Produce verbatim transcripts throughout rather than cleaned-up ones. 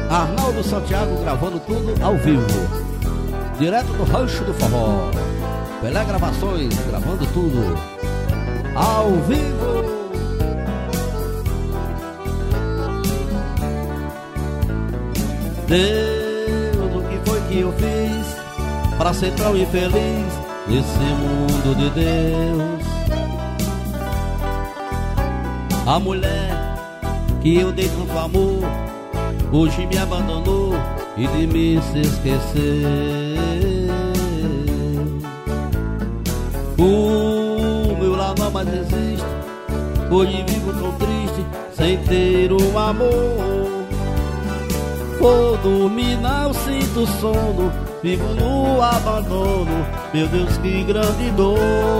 Arnaldo Santiago gravando tudo ao vivo, direto do Rancho do Forró. Pelé Gravações gravando tudo ao vivo. Deus, o que foi que eu fiz pra ser tão infeliz nesse mundo de Deus? A mulher que eu dei tanto amor hoje me abandonou e de mim se esqueceu. O meu lar não mais existe, hoje vivo tão triste sem ter um amor. Vou dormir, não sinto sono, vivo no abandono, meu Deus, que grande dor.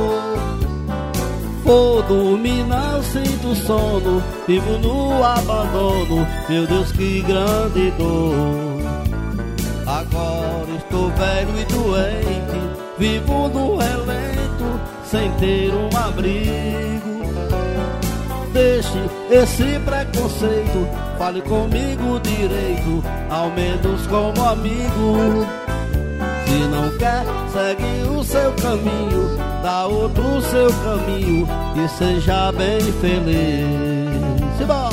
Vou dormir, não sinto sono, vivo no abandono, meu Deus, que grande dor. Agora estou velho e doente, vivo no relento, sem ter um abrigo. Deixe esse preconceito, fale comigo direito, ao menos como amigo. Se não quer, segue o seu caminho, dá outro o seu caminho e seja bem feliz. Simbora!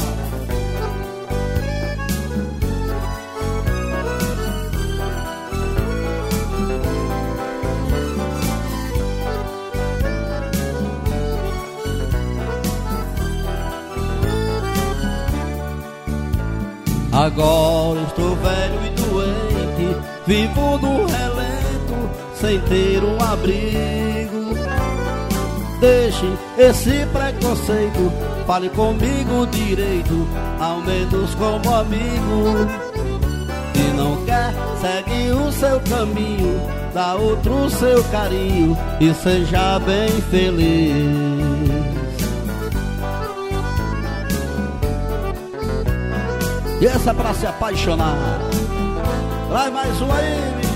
Agora estou velho e doente, vivo no relento, sem ter um abrigo. Deixe esse preconceito, fale comigo direito, ao menos como amigo. Se não quer, segue o seu caminho, dá outro o seu carinho e seja bem feliz. E essa é pra se apaixonar. Traz mais um aí,